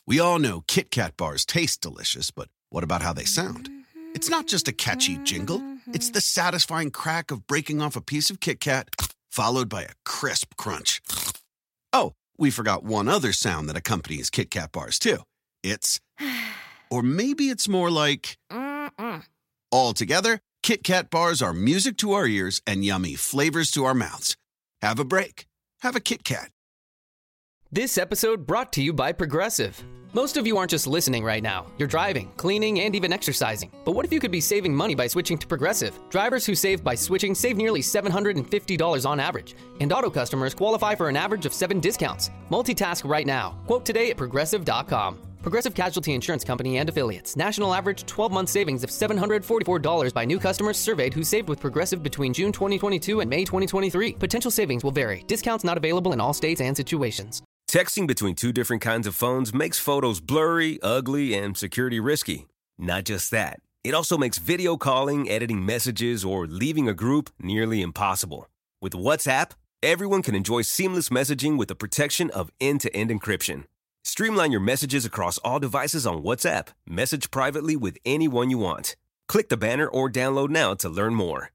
We all know Kit Kat bars taste delicious, but what about how they sound? It's not just a catchy jingle. It's the satisfying crack of breaking off a piece of Kit Kat, followed by a crisp crunch. Oh, we forgot one other sound that accompanies Kit Kat bars, too. It's... Or maybe it's more like... All together, Kit Kat bars are music to our ears and yummy flavors to our mouths. Have a break. Have a Kit Kat. This episode brought to you by Progressive. Most of you aren't just listening right now. You're driving, cleaning, and even exercising. But what if you could be saving money by switching to Progressive? Drivers who save by switching save nearly $750 on average. And auto customers qualify for an average of 7 discounts. Multitask right now. Quote today at Progressive.com. Progressive Casualty Insurance Company and Affiliates. National average 12-month savings of $744 by new customers surveyed who saved with Progressive between June 2022 and May 2023. Potential savings will vary. Discounts not available in all states and situations. Texting between 2 different kinds of phones makes photos blurry, ugly, and security risky. Not just that. It also makes video calling, editing messages, or leaving a group nearly impossible. With WhatsApp, everyone can enjoy seamless messaging with the protection of end-to-end encryption. Streamline your messages across all devices on WhatsApp. Message privately with anyone you want. Click the banner or download now to learn more.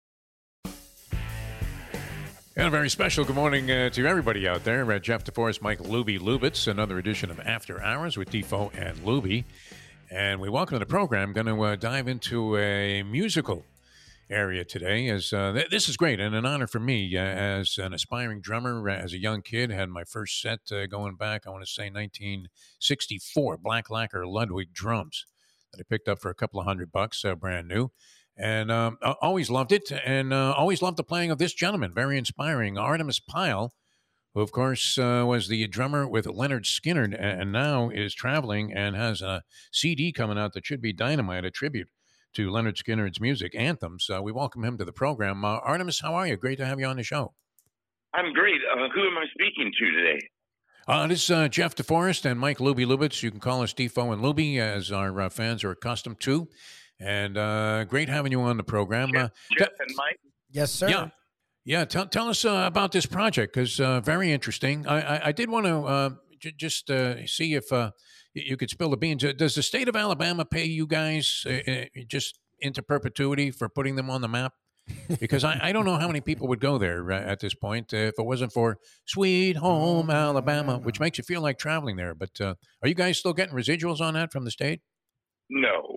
And a very special good morning to everybody out there. Jeff DeForest, Mike Luby Lubitz, another edition of After Hours with Defoe and Luby. And we welcome to the program. Going to dive into a musical area today. As this is great and an honor for me as an aspiring drummer. As a young kid, had my first set going back, I want to say 1964, Black Lacquer Ludwig drums that I picked up for a couple of $100, brand new. And I always loved it, and always loved the playing of this gentleman. Very inspiring, Artemis Pyle, who, of course, was the drummer with Leonard Skinner, and now is traveling and has a CD coming out that should be dynamite, a tribute to Leonard Skinner's music, Anthems. We welcome him to the program. Artemis, how are you? Great to have you on the show. I'm great. Who am I speaking to today? This is Jeff DeForest and Mike Luby Lubitz. You can call us Defoe and Luby, as our fans are accustomed to. And great having you on the program. Jeff and Mike? Yes, sir. Yeah. Tell us about this project, because very interesting. I did want to just see if you could spill the beans. Does the state of Alabama pay you guys just into perpetuity for putting them on the map? Because I don't know how many people would go there at this point if it wasn't for Sweet Home Alabama, which makes you feel like traveling there. But are you guys still getting residuals on that from the state? No.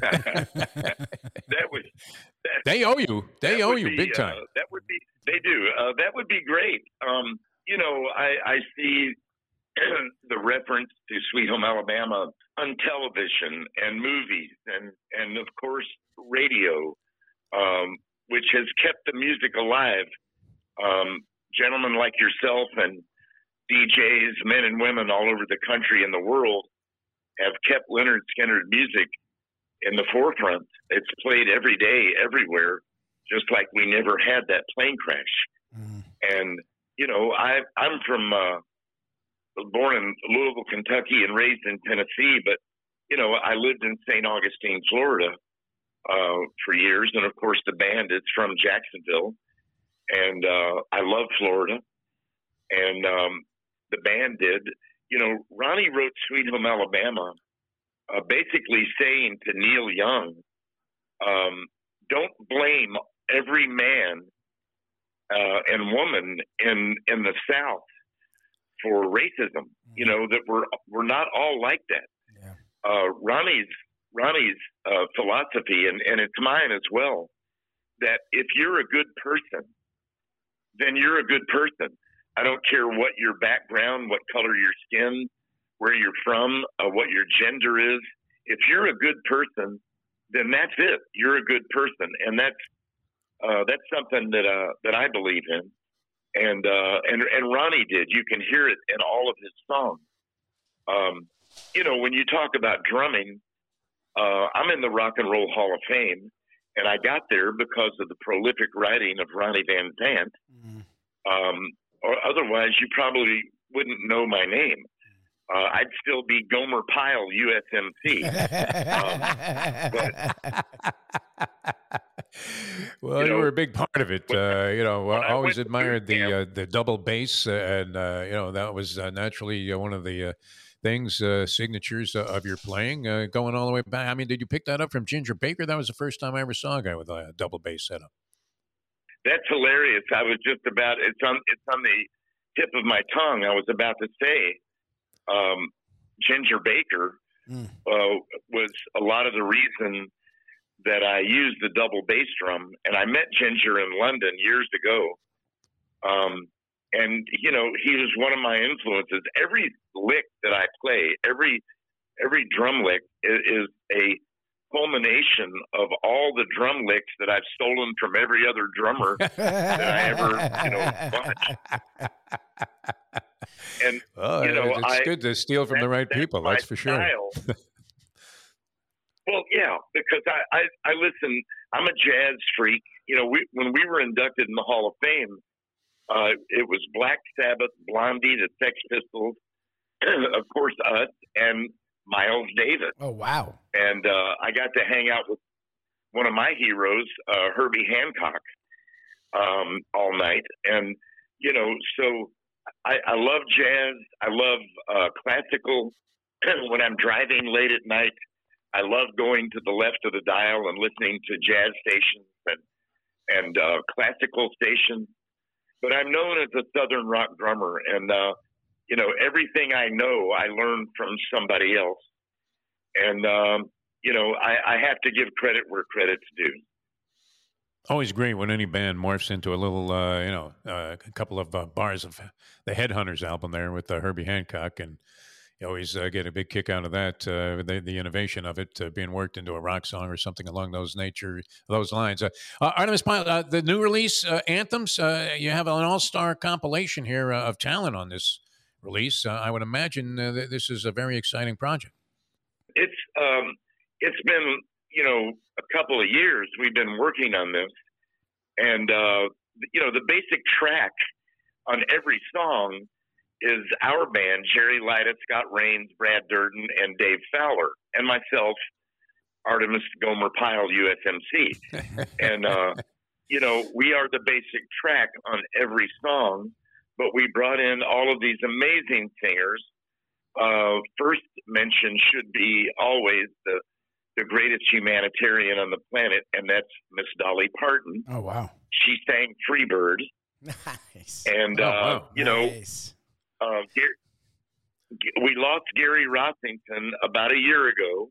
They owe you. They owe you big time. They do. That would be great. I see the reference to Sweet Home Alabama on television and movies and of course radio, which has kept the music alive. Gentlemen like yourself and DJs, men and women all over the country and the world have kept Leonard Skinner music in the forefront. It's played every day, everywhere, just like we never had that plane crash. Mm. And, I'm from, born in Louisville, Kentucky and raised in Tennessee, but, I lived in St. Augustine, Florida, for years. And of course the band is from Jacksonville, and, I love Florida. And, the band did. Ronnie wrote Sweet Home Alabama, basically saying to Neil Young, don't blame every man and woman in the South for racism. That we're not all like that. Yeah. Ronnie's philosophy, and it's mine as well, that if you're a good person, then you're a good person. I don't care what your background, what color your skin, where you're from, what your gender is. If you're a good person, then that's it. You're a good person, and that's something that I believe in. And Ronnie did. You can hear it in all of his songs. When you talk about drumming, I'm in the Rock and Roll Hall of Fame, and I got there because of the prolific writing of Ronnie Van Zant. Mm. Or otherwise, you probably wouldn't know my name. I'd still be Gomer Pyle, USMC. Well, you were a big part of it. I always admired the double bass, and that was naturally one of the things, signatures of your playing, going all the way back. I mean, did you pick that up from Ginger Baker? That was the first time I ever saw a guy with a double bass setup. That's hilarious. I was just about, it's on the tip of my tongue. I was about to say, Ginger Baker was a lot of the reason that I used the double bass drum. And I met Ginger in London years ago. And, you know, he was one of my influences. Every lick that I play, every drum lick is a culmination of all the drum licks that I've stolen from every other drummer that I ever, watched. And, it's good to steal from the right people, that's for sure. Well, yeah, because I listen, I'm a jazz freak. You know, when we were inducted in the Hall of Fame, it was Black Sabbath, Blondie, the Sex Pistols, of course us, and Miles Davis. Oh, wow. And I got to hang out with one of my heroes, Herbie Hancock, all night. And, you know, so I love jazz. I love classical. When I'm driving late at night, I love going to the left of the dial and listening to jazz stations and classical stations. But I'm known as a Southern rock drummer, and everything I know, I learned from somebody else. And I have to give credit where credit's due. Always great when any band morphs into a little, a couple of bars of the Headhunters album there with Herbie Hancock, and you always get a big kick out of that, the innovation of it being worked into a rock song or something along those lines. Artemis Pyle, the new release, Anthems, you have an all-star compilation here of talent on this release. I would imagine this is a very exciting project. It's been, a couple of years we've been working on this, and, the basic track on every song is our band, Jerry Lida, Scott Rains, Brad Durden, and Dave Fowler, and myself, Artemis Gomer Pyle, USMC. And, we are the basic track on every song, but we brought in all of these amazing singers. First mention should be always the greatest humanitarian on the planet, and that's Miss Dolly Parton. Oh, wow. She sang Freebird. Nice. And, nice. We lost Gary Rossington about a year ago.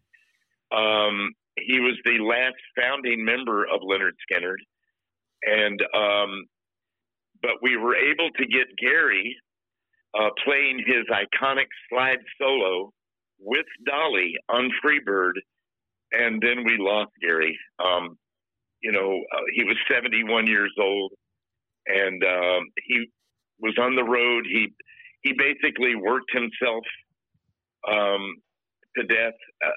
He was the last founding member of Lynyrd Skynyrd. And, but we were able to get Gary playing his iconic slide solo with Dolly on Freebird. And then we lost Gary. He was 71 years old, and he was on the road. He basically worked himself to death.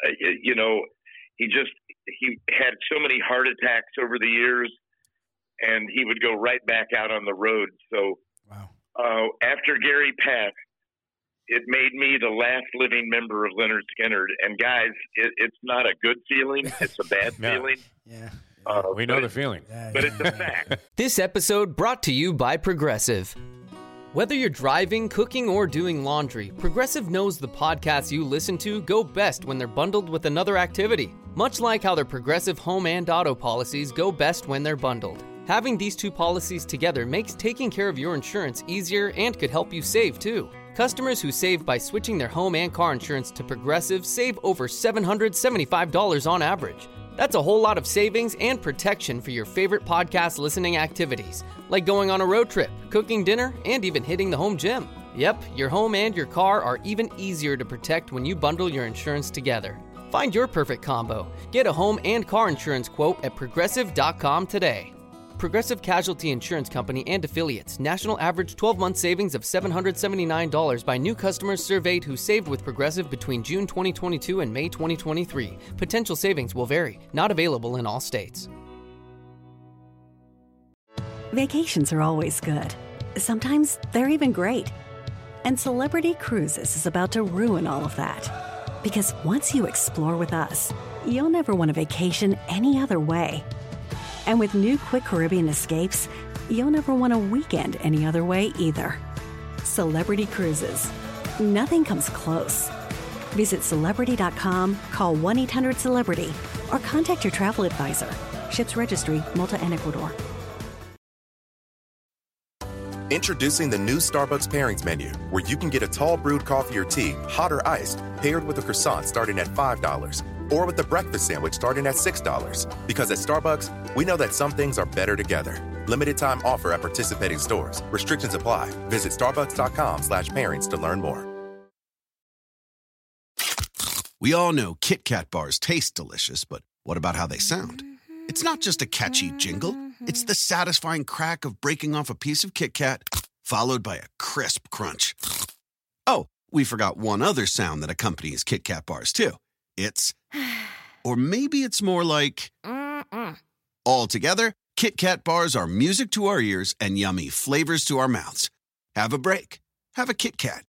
He had so many heart attacks over the years, and he would go right back out on the road. So after Gary passed, it made me the last living member of Lynyrd Skynyrd. And guys, it's not a good feeling. It's a bad feeling. Yeah. We know the feeling. But it's a fact. This episode brought to you by Progressive. Whether you're driving, cooking, or doing laundry, Progressive knows the podcasts you listen to go best when they're bundled with another activity. Much like how their Progressive home and auto policies go best when they're bundled. Having these two policies together makes taking care of your insurance easier and could help you save, too. Customers who save by switching their home and car insurance to Progressive save over $775 on average. That's a whole lot of savings and protection for your favorite podcast listening activities, like going on a road trip, cooking dinner, and even hitting the home gym. Yep, your home and your car are even easier to protect when you bundle your insurance together. Find your perfect combo. Get a home and car insurance quote at Progressive.com today. Progressive Casualty Insurance Company and Affiliates. National average 12-month savings of $779 by new customers surveyed who saved with Progressive between June 2022 and May 2023. Potential savings will vary. Not available in all states. Vacations are always good. Sometimes they're even great. And Celebrity Cruises is about to ruin all of that. Because once you explore with us, you'll never want a vacation any other way. And with new Quick Caribbean Escapes, you'll never want a weekend any other way either. Celebrity Cruises. Nothing comes close. Visit Celebrity.com, call 1-800-CELEBRITY, or contact your travel advisor. Ships Registry, Malta and Ecuador. Introducing the new Starbucks Pairings menu, where you can get a tall brewed coffee or tea, hot or iced, paired with a croissant starting at $5, or with a breakfast sandwich starting at $6. Because at Starbucks, we know that some things are better together. Limited time offer at participating stores. Restrictions apply. Visit starbucks.com/pairings to learn more. We all know Kit Kat bars taste delicious, but what about how they sound? It's not just a catchy jingle. It's the satisfying crack of breaking off a piece of Kit Kat, followed by a crisp crunch. Oh, we forgot one other sound that accompanies Kit Kat bars, too. It's... Or maybe it's more like... All together, Kit Kat bars are music to our ears and yummy flavors to our mouths. Have a break. Have a Kit Kat.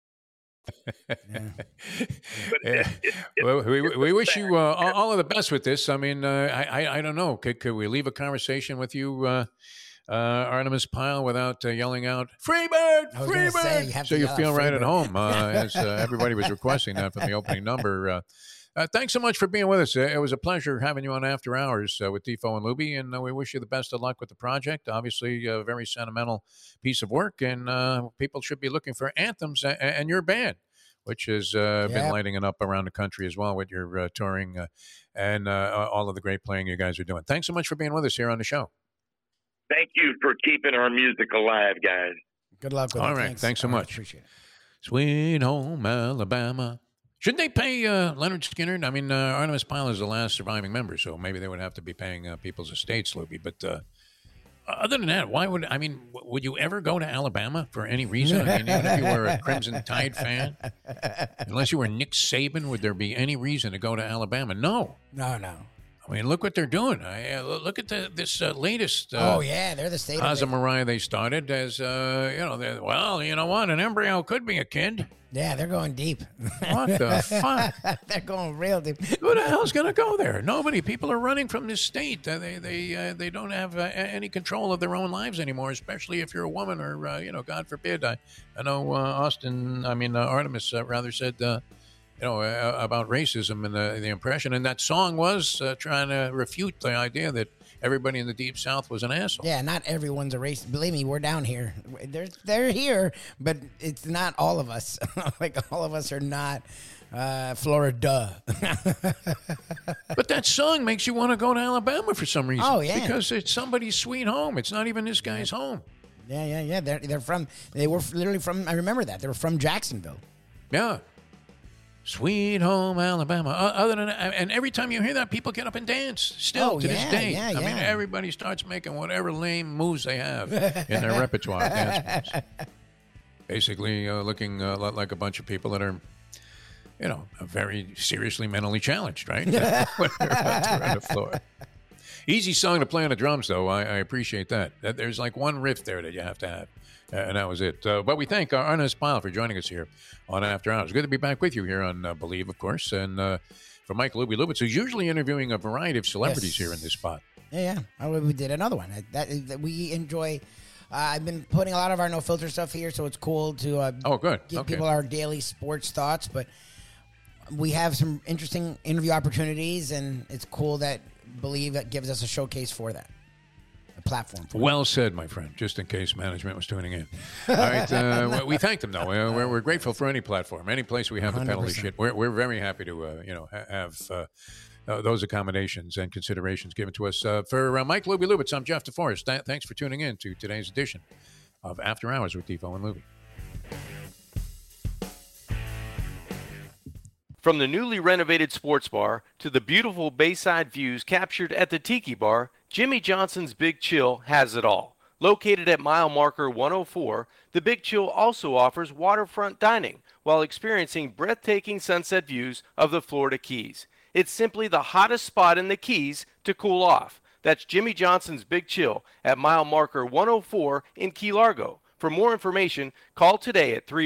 Well, we wish you all of the best with this. I mean, I don't know. Could we leave a conversation with you, Artemis Pyle, without yelling out "Freebird, Freebird"? So you feel right at home, as everybody was requesting that from the opening number. Thanks so much for being with us. It was a pleasure having you on After Hours with Defo and Luby, and we wish you the best of luck with the project. Obviously, a very sentimental piece of work, and people should be looking for anthems and your band, which has been lighting it up around the country as well with your touring and all of the great playing you guys are doing. Thanks so much for being with us here on the show. Thank you for keeping our music alive, guys. Good luck with it. All right. Thanks so much. Appreciate it. Sweet home Alabama. Shouldn't they pay Leonard Skinner? I mean, Artemis Pyle is the last surviving member, so maybe they would have to be paying people's estates, Luby. But other than that, would you ever go to Alabama for any reason? I mean, even if you were a Crimson Tide fan, unless you were Nick Saban, would there be any reason to go to Alabama? No. No. I mean, look what they're doing. Look at this latest. They're the state Casa of it. Mariah they started as, you know what? An embryo could be a kid. Yeah, they're going deep. What the fuck? They're going real deep. Who the hell's going to go there? Nobody. People are running from this state. They don't have any control of their own lives anymore, especially if you're a woman or, God forbid. I know Artemis rather said, about racism and the impression. And that song was trying to refute the idea that everybody in the Deep South was an asshole. Yeah, not everyone's a racist. Believe me, we're down here. They're here, but it's not all of us. Like, all of us are not Florida. But that song makes you want to go to Alabama for some reason. Oh, yeah. Because it's somebody's sweet home. It's not even this guy's home. Yeah. They were literally from, I remember that. They were from Jacksonville. Yeah. Sweet home Alabama. Other than that, and every time you hear that, people get up and dance still to this day. I mean, everybody starts making whatever lame moves they have in their repertoire. Dance moves. Basically, looking like a bunch of people that are, very seriously mentally challenged, right? When they're on the floor. Easy song to play on the drums, though. I appreciate that. There's like one riff there that you have to have. And that was it. But we thank Artemis Pyle for joining us here on After Hours. Good to be back with you here on Believe, of course. And for Mike Luby Lubitz, who's usually interviewing a variety of celebrities here in this spot. Yeah. We did another one. That we enjoy. I've been putting a lot of our No Filter stuff here, so it's cool to give people our daily sports thoughts. But we have some interesting interview opportunities, and it's cool that Believe gives us a showcase for that. Platform. Well said, my friend, just in case management was tuning in. All right. We thank them, though. We're grateful for any platform, any place we have the penalty shit. We're very happy to, have those accommodations and considerations given to us. For Mike Luby Lubitz, I'm Jeff DeForest. Thanks for tuning in to today's edition of After Hours with Defo and Luby. From the newly renovated sports bar to the beautiful bayside views captured at the Tiki Bar, Jimmy Johnson's Big Chill has it all. Located at mile marker 104, the Big Chill also offers waterfront dining while experiencing breathtaking sunset views of the Florida Keys. It's simply the hottest spot in the Keys to cool off. That's Jimmy Johnson's Big Chill at mile marker 104 in Key Largo. For more information, call today at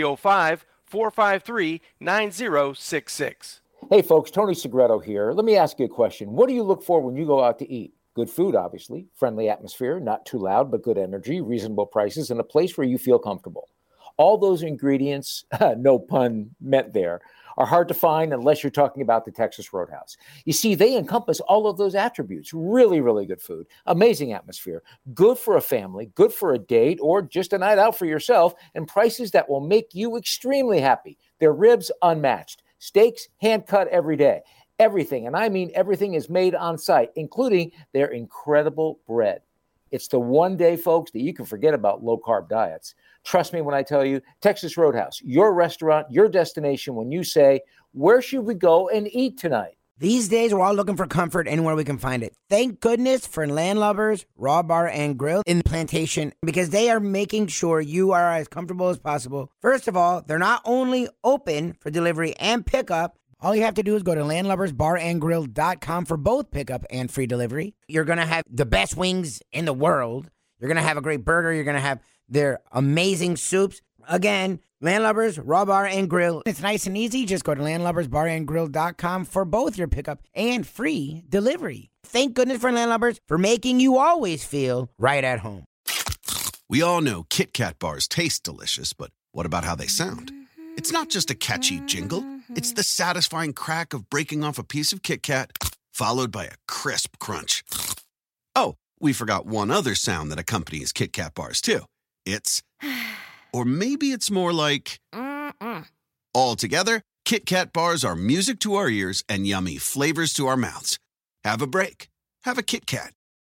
305-453-9066. Hey folks, Tony Segreto here. Let me ask you a question. What do you look for when you go out to eat? Good food, obviously, friendly atmosphere, not too loud, but good energy, reasonable prices, and a place where you feel comfortable. All those ingredients, no pun meant there, are hard to find unless you're talking about the Texas Roadhouse. You see, they encompass all of those attributes. Really, really good food, amazing atmosphere, good for a family, good for a date, or just a night out for yourself, and prices that will make you extremely happy. Their ribs unmatched, steaks hand-cut every day. Everything, and I mean everything, is made on site, including their incredible bread. It's the one day, folks, that you can forget about low-carb diets. Trust me when I tell you, Texas Roadhouse, your restaurant, your destination when you say, where should we go and eat tonight? These days, we're all looking for comfort anywhere we can find it. Thank goodness for Landlubbers Raw Bar and Grill in Plantation, because they are making sure you are as comfortable as possible. First of all, they're not only open for delivery and pickup. All you have to do is go to landlubbersbarandgrill.com for both pickup and free delivery. You're going to have the best wings in the world. You're going to have a great burger. You're going to have their amazing soups. Again, Landlubbers Raw Bar and Grill. It's nice and easy. Just go to landlubbersbarandgrill.com for both your pickup and free delivery. Thank goodness for Landlubbers for making you always feel right at home. We all know Kit Kat bars taste delicious, but what about how they sound? It's not just a catchy jingle. It's the satisfying crack of breaking off a piece of Kit Kat, followed by a crisp crunch. Oh, we forgot one other sound that accompanies Kit Kat bars, too. It's... Or maybe it's more like... All together, Kit Kat bars are music to our ears and yummy flavors to our mouths. Have a break. Have a Kit Kat.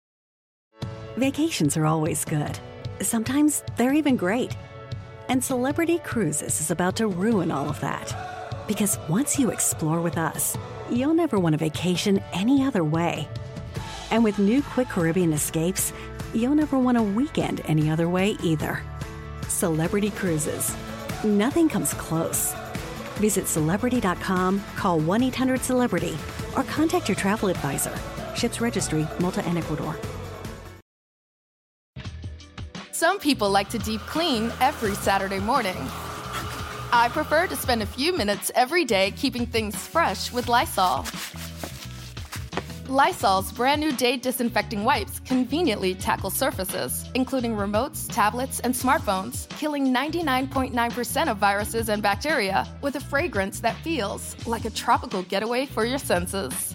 Vacations are always good. Sometimes they're even great. And Celebrity Cruises is about to ruin all of that. Because once you explore with us, you'll never want a vacation any other way. And with new Quick Caribbean Escapes, you'll never want a weekend any other way either. Celebrity Cruises. Nothing comes close. Visit Celebrity.com, call 1-800-CELEBRITY, or contact your travel advisor. Ships Registry, Malta and Ecuador. Some people like to deep clean every Saturday morning. I prefer to spend a few minutes every day keeping things fresh with Lysol. Lysol's brand new day disinfecting wipes conveniently tackle surfaces, including remotes, tablets, and smartphones, killing 99.9% of viruses and bacteria with a fragrance that feels like a tropical getaway for your senses.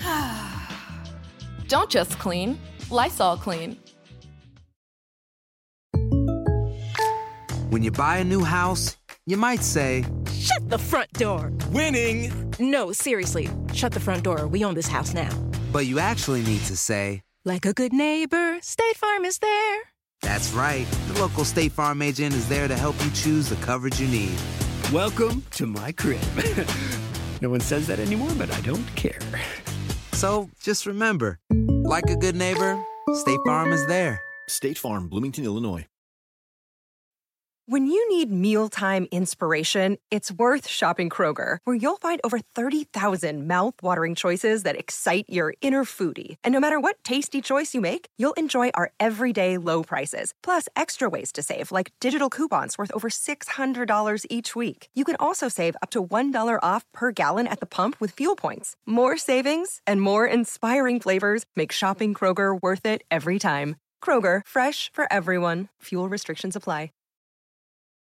Don't just clean, Lysol clean. When you buy a new house, you might say, "Shut the front door." Winning! No, seriously, shut the front door. We own this house now. But you actually need to say, like a good neighbor, State Farm is there. That's right. The local State Farm agent is there to help you choose the coverage you need. Welcome to my crib. No one says that anymore, but I don't care. So just remember, like a good neighbor, State Farm is there. State Farm, Bloomington, Illinois. When you need mealtime inspiration, it's worth shopping Kroger, where you'll find over 30,000 mouth-watering choices that excite your inner foodie. And no matter what tasty choice you make, you'll enjoy our everyday low prices, plus extra ways to save, like digital coupons worth over $600 each week. You can also save up to $1 off per gallon at the pump with fuel points. More savings and more inspiring flavors make shopping Kroger worth it every time. Kroger, fresh for everyone. Fuel restrictions apply.